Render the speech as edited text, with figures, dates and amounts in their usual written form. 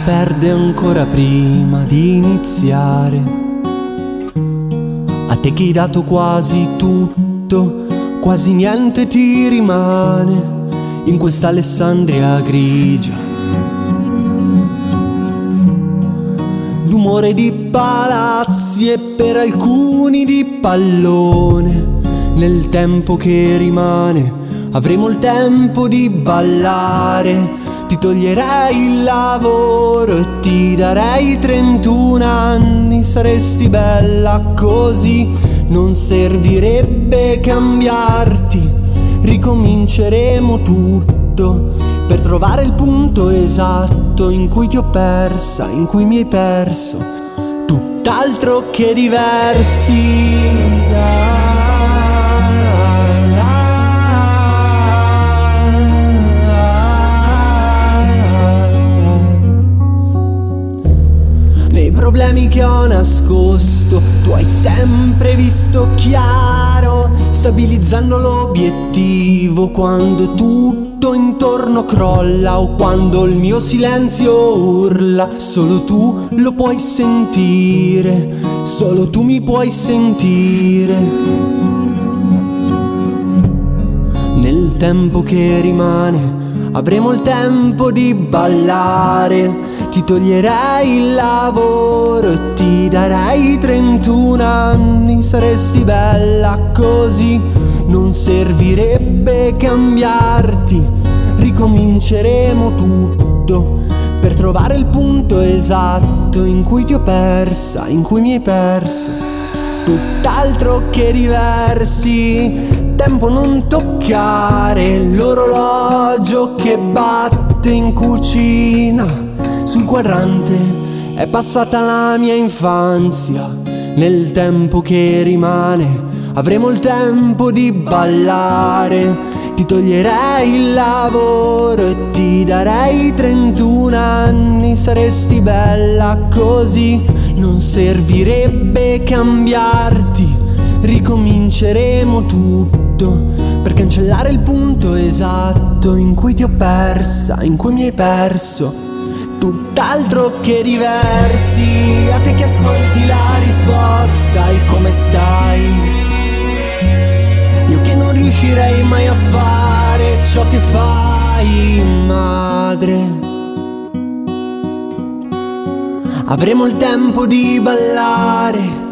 perde ancora prima di iniziare. A te che hai dato quasi tutto, quasi niente ti rimane in questa Alessandria grigia, d'umore di palazzi e per alcuni di pallone. Nel tempo che rimane avremo il tempo di ballare. Ti toglierei il lavoro e ti darei 31 anni. Saresti bella così, non servirebbe cambiarti. Ricominceremo tutto per trovare il punto esatto in cui ti ho persa, in cui mi hai perso. Tutt'altro che diversi. Problemi che ho nascosto, tu hai sempre visto chiaro, stabilizzando l'obiettivo quando tutto intorno crolla o quando il mio silenzio urla. Solo tu lo puoi sentire, solo tu mi puoi sentire. Nel tempo che rimane avremo il tempo di ballare. Ti toglierei il lavoro e ti darei 31 anni. Saresti bella così, non servirebbe cambiarti. Ricominceremo tutto per trovare il punto esatto in cui ti ho persa, in cui mi hai perso. Tutt'altro che diversi. Tempo non toccare l'orologio che batte in cucina. Sul quadrante è passata la mia infanzia. Nel tempo che rimane avremo il tempo di ballare. Ti toglierei il lavoro e ti darei 31 anni. Saresti bella così, non servirebbe cambiarti. Ricominceremo tutto per cancellare il punto esatto in cui ti ho persa, in cui mi hai perso. Tutt'altro che diversi. A te che ascolti la risposta, il come stai. Io che non riuscirei mai a fare ciò che fai, madre. Avremo il tempo di ballare.